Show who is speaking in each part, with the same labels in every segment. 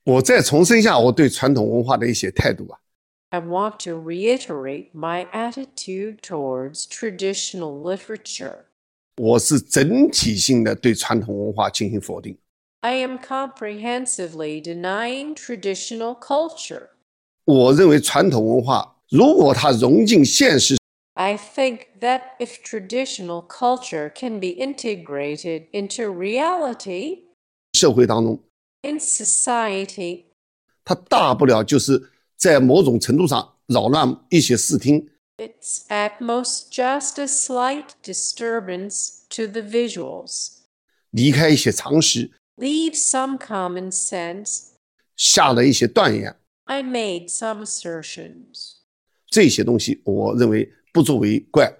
Speaker 1: 我再重申一下我对传统文化的一些态度啊。
Speaker 2: I want to reiterate my attitude towards traditional literature.
Speaker 1: 我是整体性的对传统文化进行否定。
Speaker 2: I am comprehensively denying traditional culture.
Speaker 1: 我认为传统文化如果它融进现实，
Speaker 2: I think that if traditional culture can be integrated into reality,
Speaker 1: 社会当中
Speaker 2: in society,
Speaker 1: 它大不了就是在某种程度上扰乱一些视听，
Speaker 2: it's at most just a slight disturbance to the visuals,
Speaker 1: 离开一些常识，
Speaker 2: leave some common sense.
Speaker 1: 下了一些断言，
Speaker 2: I made some assertions.
Speaker 1: 这些东西我认为不作为怪，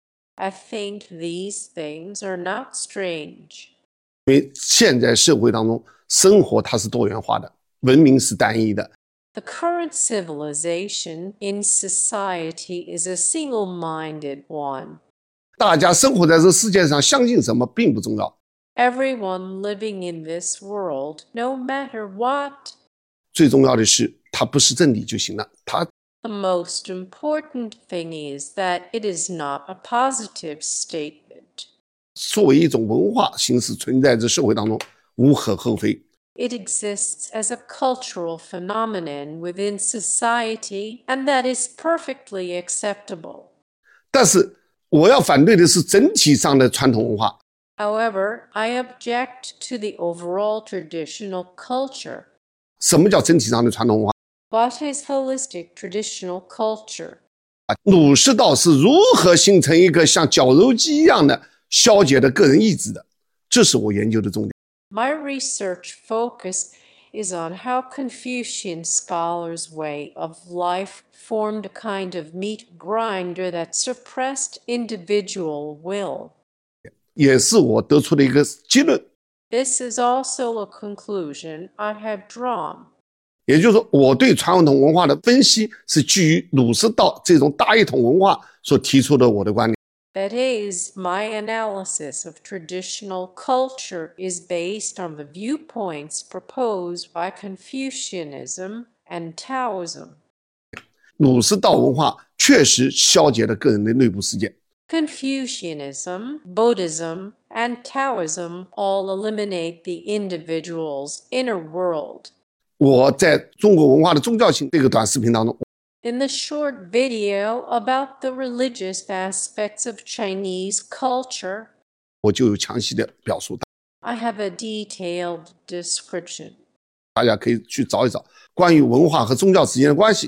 Speaker 2: I think these things are not strange.
Speaker 1: 因为现在社会当中生活它是多元化的，文明是单一的。
Speaker 2: The current civilization in society is a single-minded one.
Speaker 1: 大家生活在这世界上，相信什么并不重要，
Speaker 2: Everyone living in this world, no matter what,
Speaker 1: 最重要的是它不是真理就行了。它
Speaker 2: the most important thing is that it is not a positive statement.
Speaker 1: 作为一种文化形式存在在社会当中，无可厚非。
Speaker 2: It exists as a cultural phenomenon within society, and that is perfectly acceptable.
Speaker 1: 但是我要反对的是整体上的传统文化。
Speaker 2: However, I object to the overall traditional culture.
Speaker 1: 什么叫整体上的传统文化？
Speaker 2: What is holistic traditional culture?
Speaker 1: 儒释道是如何形成一个像绞肉机一样的消解的个人意志的，这是我研究的重点。
Speaker 2: My research focus is on how Confucian scholars' way of life formed a kind of meat grinder that suppressed individual will.
Speaker 1: 也是我得出的一个结论。
Speaker 2: This is also a conclusion I have drawn.
Speaker 1: 也就是说，我对传统文化的分析是基于儒释道这种大一统文化所提出的我的观点。
Speaker 2: That is, my analysis of traditional culture is based on the viewpoints proposed by Confucianism and Taoism.
Speaker 1: 儒释道文化确实消解了个人的内部世界。
Speaker 2: Confucianism, Buddhism, and Taoism all eliminate the individual's inner world.
Speaker 1: 我在中国文化的宗教性这个短视频当中，
Speaker 2: In the short video about the religious aspects of Chinese culture,
Speaker 1: 我就有详细的表述，
Speaker 2: I have a detailed description.
Speaker 1: 大家可以去找一找关于文化和宗教之间的关系。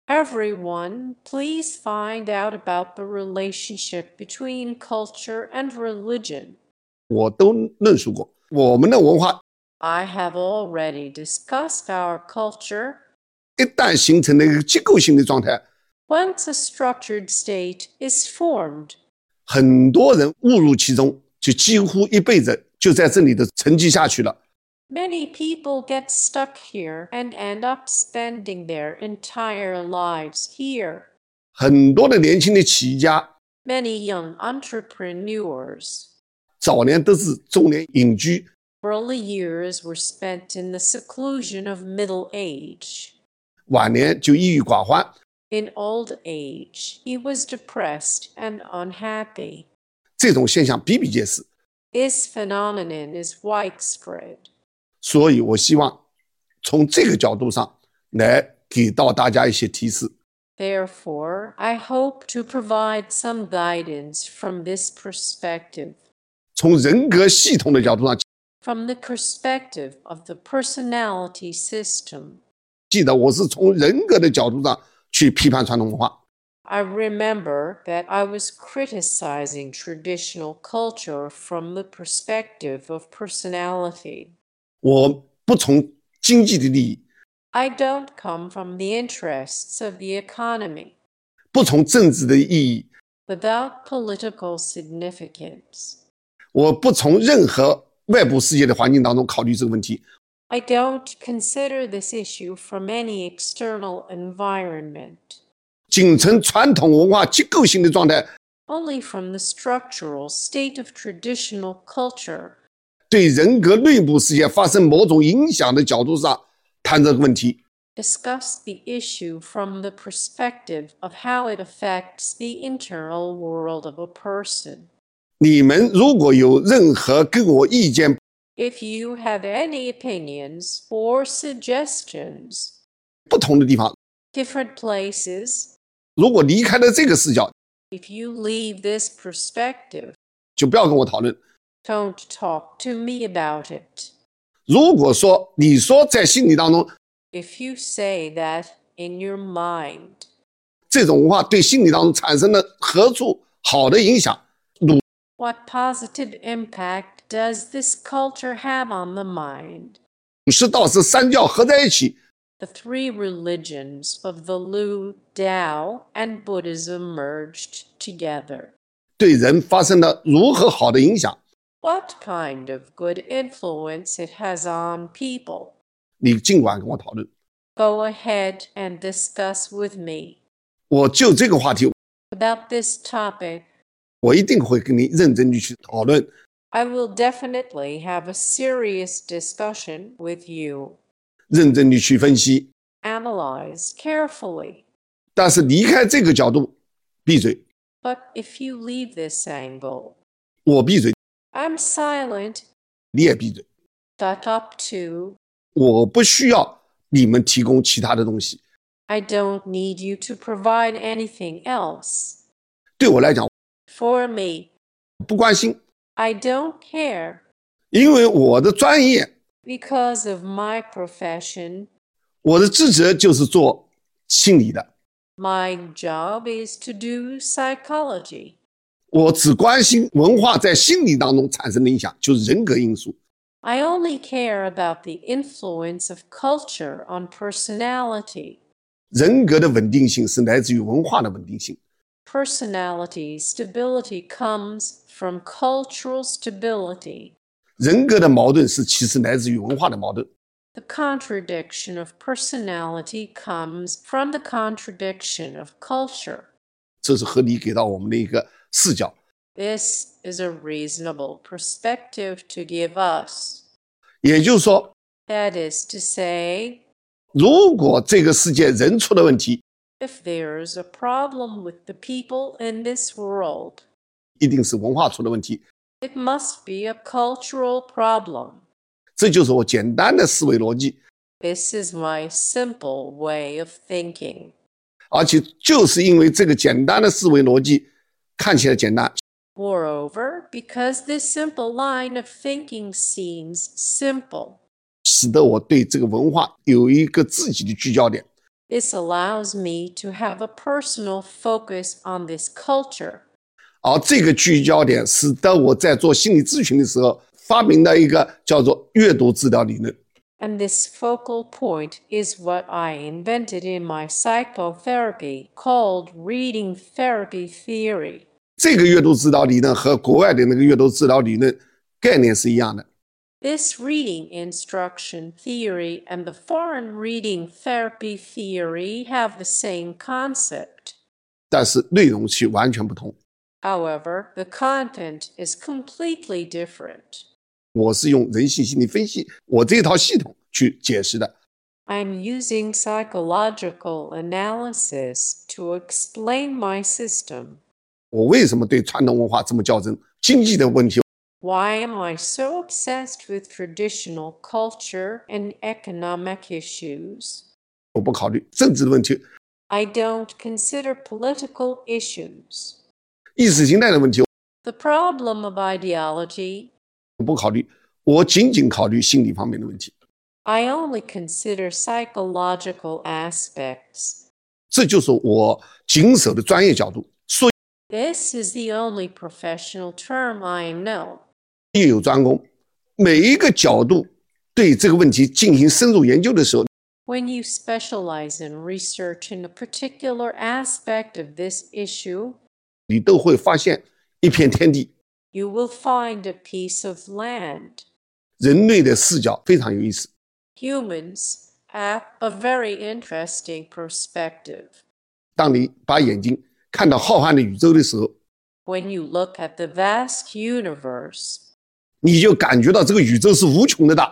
Speaker 2: Everyone, please find out about the relationship between culture and religion.
Speaker 1: 我都论述过，我们的文化
Speaker 2: I have already discussed our culture.
Speaker 1: 一旦形成了一个结构性的状态，
Speaker 2: Once a structured state is formed,
Speaker 1: 很多人误入其中，就几乎一辈子就在这里的沉寂下去了。
Speaker 2: many people get stuck here and end up spending their entire lives here.
Speaker 1: 很多的年轻的企业家
Speaker 2: Many young entrepreneurs,
Speaker 1: 早年都是中年隐居，
Speaker 2: early years were spent in the seclusion of middle age.
Speaker 1: 晚年就抑郁寡欢。
Speaker 2: In old age, he was depressed and unhappy.
Speaker 1: 这种现象比比皆是，
Speaker 2: This phenomenon is widespread.
Speaker 1: 所以我希望从这个角度上来给到大家一些提示。
Speaker 2: Therefore, I hope to provide some guidance from this perspective,
Speaker 1: 从人格系统的角度上，
Speaker 2: from the perspective of the personality system.
Speaker 1: 记得我是从人格的角度上去批判传统文化。
Speaker 2: I remember that I was criticizing traditional culture from the perspective of personality.
Speaker 1: 我不从经济的利益，
Speaker 2: I don't come from the interests of the economy,
Speaker 1: 不从政治的意义，
Speaker 2: without political significance.
Speaker 1: 我不从任何外部世界的环境当中考虑这个问题。
Speaker 2: I don't consider this issue from any external environment,
Speaker 1: 仅从传统文化结构性的状态，
Speaker 2: only from the structural state of traditional culture,
Speaker 1: 对人格内部世界发生某种影响的角度上谈谈这个问题。
Speaker 2: Discuss the issue from the perspective of how it affects the internal world of a person.
Speaker 1: 你们如果有任何跟我意见
Speaker 2: If you have any opinions or suggestions,
Speaker 1: 不同的地方，
Speaker 2: different places,
Speaker 1: 如果离开了这个视角，
Speaker 2: if you leave this perspective,
Speaker 1: 就不要跟我讨论。
Speaker 2: don't talk to me about it.
Speaker 1: 如果说你说在心理当中
Speaker 2: If you say that in your mind,
Speaker 1: 这种文化对心理当中产生了何处好的影响，
Speaker 2: what positive impact does this culture have on the mind?
Speaker 1: 儒释道是三教合在一起，
Speaker 2: The three religions of the Lu, Tao, and Buddhism merged together.
Speaker 1: 对人发生了如何好的影响，
Speaker 2: What kind of good influence it has on people?
Speaker 1: 你尽管跟我讨论。
Speaker 2: Go ahead and discuss with me.
Speaker 1: 我就这个话题，
Speaker 2: About this topic,
Speaker 1: 我一定会跟你认真地去讨论，
Speaker 2: I will definitely have a serious discussion with you.
Speaker 1: 认真地去分析。
Speaker 2: Analyze carefully.
Speaker 1: 但是离开这个角度，闭嘴，
Speaker 2: But if you leave this angle,
Speaker 1: 我闭嘴，
Speaker 2: I'm silent.
Speaker 1: 你也闭嘴。
Speaker 2: Shut up too.
Speaker 1: 我不需要你们提供其他的东西。
Speaker 2: I don't need you to provide anything else.
Speaker 1: 对我来讲，
Speaker 2: For me,
Speaker 1: 不关心，
Speaker 2: I don't care.
Speaker 1: 因为我的专业，
Speaker 2: Because of my profession,
Speaker 1: 我的职责就是做心理的，
Speaker 2: my job is to do psychology.
Speaker 1: 我只关心文化在心理当中产生的影响，就是人格因素。
Speaker 2: I only care about the influence of culture on personality.
Speaker 1: 人格的稳定性是来自于文化的稳定性。
Speaker 2: Personality stability comes from cultural stability.
Speaker 1: 人格的矛盾其实来自于文化的矛盾。
Speaker 2: The contradiction of personality comes from the contradiction of culture.
Speaker 1: 这是合理给到我们的一个视角。
Speaker 2: This is a reasonable perspective to give us.
Speaker 1: 也就是说，
Speaker 2: That is to say,
Speaker 1: 如果这个世界人出了问题，
Speaker 2: if there's a problem with the people in this world,
Speaker 1: 一定是文化出了问题。
Speaker 2: it must be a cultural problem.
Speaker 1: 这就是我简单的思维逻辑，
Speaker 2: This is my simple way of thinking.
Speaker 1: 而且就是因为这个简单的思维逻辑看起来简单，
Speaker 2: Moreover, because this simple line of thinking seems simple,
Speaker 1: 使得我对这个文化有一个自己的聚焦点。
Speaker 2: this allows me to have a personal focus on this culture.
Speaker 1: 而这个聚焦点使得我在做心理咨询的时候发明了一个叫做阅读治疗理论。
Speaker 2: And this focal point is what I invented in my psychotherapy called reading therapy theory.
Speaker 1: 这个阅读治疗理论和国外的那个阅读治疗理论概念是一样的，
Speaker 2: This reading instruction theory and the foreign reading therapy theory have the same concept.
Speaker 1: 但是内容却完全不同。
Speaker 2: However, the content is completely different.
Speaker 1: 我是用人性心理分析我这套系统去解释的。
Speaker 2: I'm using psychological analysis to explain my system.
Speaker 1: 我为什么对传统文化这么较真？经济的问题，
Speaker 2: Why am I so obsessed with traditional culture and economic issues?
Speaker 1: 我不考虑政治的问题，
Speaker 2: I don't consider political issues.
Speaker 1: 意识形态的问题，
Speaker 2: The problem of ideology,
Speaker 1: 我不考虑，我仅仅考虑心理方面的问题。
Speaker 2: I only consider psychological aspects.
Speaker 1: 这就是我谨守的专业角度。所
Speaker 2: This is the only professional term I know.
Speaker 1: 以有专攻，每一个角度对这个问题进行深入研究的时候，
Speaker 2: When you specialize in research in a particular aspect of this issue,
Speaker 1: 你都会发现一片天地。
Speaker 2: you will find a piece of land.
Speaker 1: 人类的视角非常有意思。
Speaker 2: Humans have a very interesting perspective.
Speaker 1: 当你把眼睛看到浩瀚的宇宙的时候，
Speaker 2: When you look at the vast universe,
Speaker 1: 你就感觉到这个宇宙是无穷的大。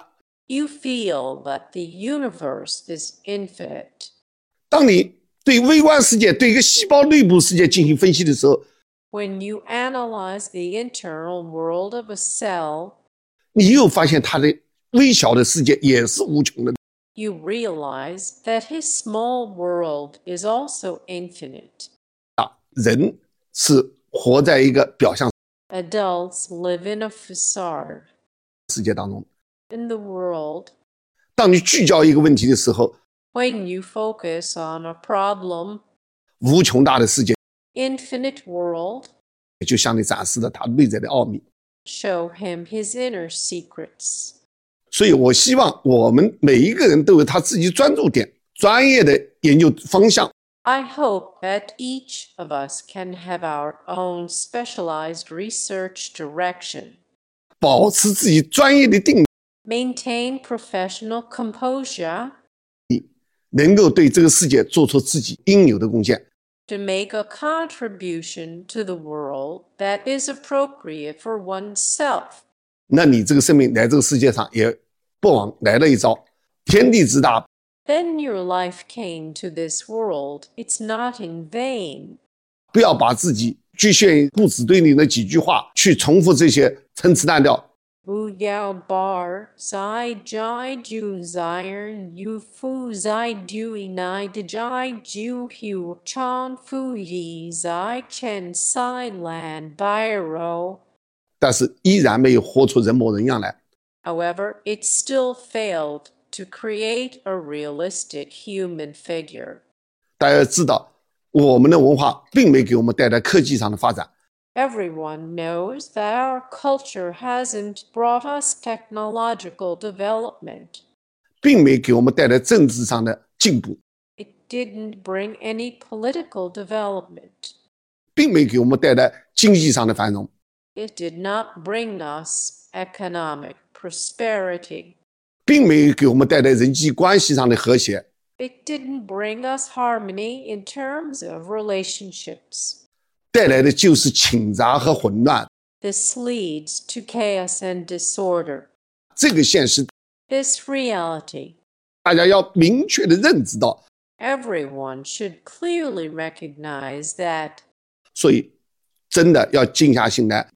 Speaker 2: You feel that the universe is infinite.
Speaker 1: 当你对微观世界、对一个细胞内部世界进行分析的时候，
Speaker 2: When you analyze the internal world of a cell,
Speaker 1: 你又发现它的微小的世界也是无穷的。
Speaker 2: you realize that his small world is also infinite.
Speaker 1: 人是活在一个表象
Speaker 2: Adults live in a facade.
Speaker 1: 世界当中。
Speaker 2: In the world,
Speaker 1: 当你聚焦一个问题的时候，
Speaker 2: when you focus on a problem,
Speaker 1: 无穷大的世界
Speaker 2: infinite world,
Speaker 1: 就向你展示了它内在的奥秘。
Speaker 2: show him his inner secrets.
Speaker 1: 所以我希望我们每一个人都有他自己专注点、专业的研究方向。
Speaker 2: I hope that each of us can have our own specialized research direction.
Speaker 1: 保持自己专业的定力，
Speaker 2: Maintain professional composure
Speaker 1: 能够对这个世界做出自己应有的贡献。
Speaker 2: to make a contribution to the world that is appropriate for oneself.
Speaker 1: 那你这个生命来这个世界上也不枉来了一遭。天地之大，
Speaker 2: Then your life came to this world. It's not in vain.
Speaker 1: 不要把自己局限于故纸堆里的几句话，去重复这些陈词滥调。
Speaker 2: Bu yao bar, zai jai ju ziren, yu fu zai dui nai de jai ju hu chan fu yi zai chen sai lan bai ro.
Speaker 1: 但是依然没有活出人模人样来。
Speaker 2: However, it still failed to create a realistic human figure.
Speaker 1: 大家要知道，我们的文化并没给我们带来科技上的发展，
Speaker 2: Everyone knows that our culture hasn't brought us technological development.
Speaker 1: 并没给我们带来政治上的进步，
Speaker 2: It didn't bring any political development.
Speaker 1: 并没给我们带来经济上的繁荣，
Speaker 2: It did not bring us economic prosperity.
Speaker 1: 并没给我们带来人际关系上的和谐，
Speaker 2: It didn't bring us harmony in terms of relationships.
Speaker 1: 带来的就是倾轧和混乱。
Speaker 2: This leads to chaos and disorder.
Speaker 1: 这个现实，
Speaker 2: This reality,
Speaker 1: 大家要明确的认知到。
Speaker 2: everyone should clearly recognize that.
Speaker 1: 所以，真的要静下心来，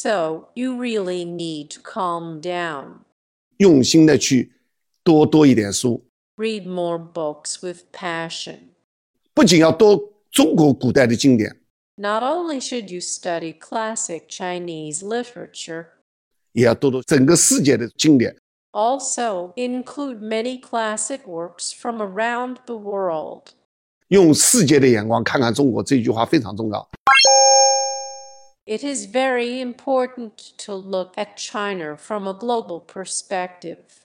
Speaker 2: So you really need to calm down.
Speaker 1: 用心的去多一点书，
Speaker 2: Read more books with passion.
Speaker 1: 不仅要多中国古代的经典，
Speaker 2: Not only should you study classic Chinese literature,
Speaker 1: 也要多整个世界的经典。
Speaker 2: also include many classic works from around the world.
Speaker 1: 用世界的眼光看看中国，这句话非常重要。
Speaker 2: It is very important to look at China from a global perspective.